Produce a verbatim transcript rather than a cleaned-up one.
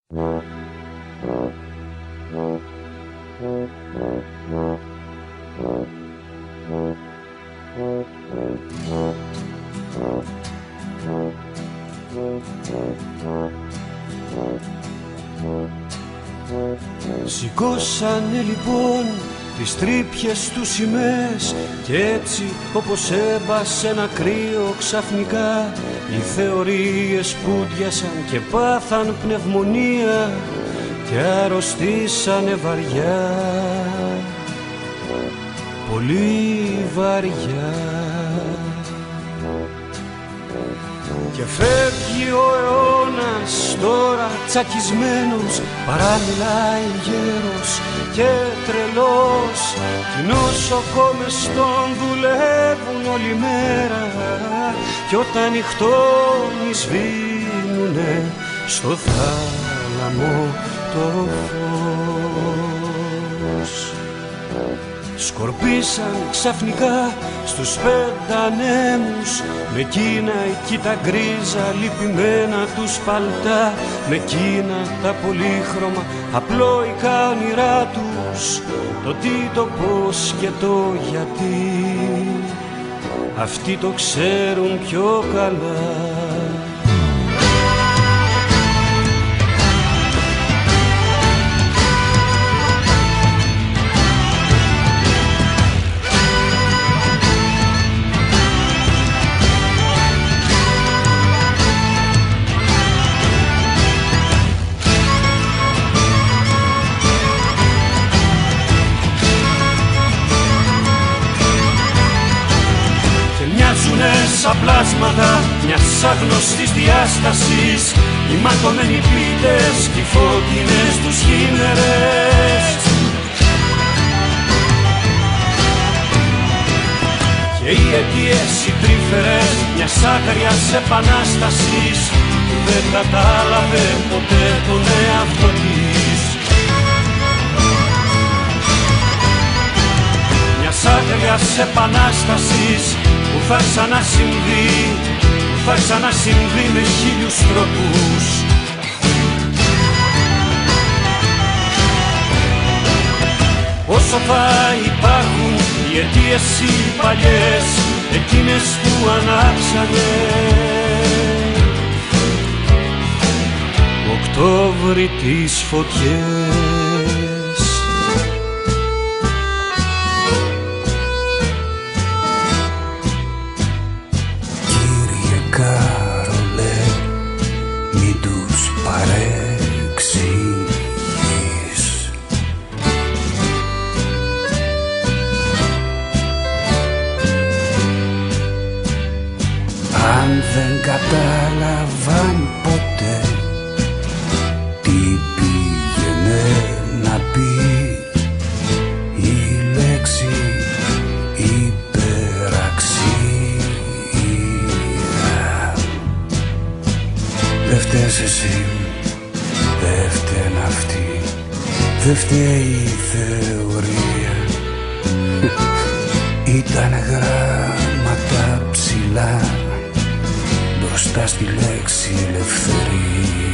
Σηκώσανε λοιπόν τις τρύπιες τους σημαίες κι έτσι όπως έμπασε ένα κρύο ξαφνικά οι θεωρίες πούντιασαν και πάθαν πνευμονία και αρρωστήσανε βαριά, πολύ βαριά. Και φεύγει ο αιώνας τώρα τσακισμένος, παραμιλάει γέρος και τρελός κι νοσοκόμες τον δουλεύουν όλη μέρα κι όταν νυχτώνει σβήνουνε στο θάλαμο το φως. Σκορπίσαν ξαφνικά στους πεντανέμους με εκείνα εκεί τα γκρίζα λυπημένα τους παλτά, με εκείνα τα πολύχρωμα απλόικα όνειρά τους, το τι, το πώς και το γιατί αυτοί το ξέρουν πιο καλά. Σαν πλάσματα μιας άγνωστης διάστασης, οι ματωμένοι πίτες κι οι φώτινες τους χήμερες. Και οι αιτίες οι τρίφερες μιας άγριας επανάστασης που δεν κατάλαβε ποτέ τον εαυτό της. Μιας άγριας επανάστασης που θα ξανασυμβεί, που θα ξανασυμβεί με χίλιους τρόπους. Όσο θα υπάρχουν οι αιτίες οι παλιές, εκείνες που ανάψανε Οκτώβρη τις φωτιές. Κάρολε, μην τους παρεξηγείς. Αν δεν κατάλαβαν ποτέ τι πήγαινε να πει η λέξη υπεραξία, δεν φταίς εσύ, δεν φταίνε αυτοί, δεν φταίει η θεωρία. Ήταν γράμματα ψηλά μπροστά στη λέξη ελευθερία.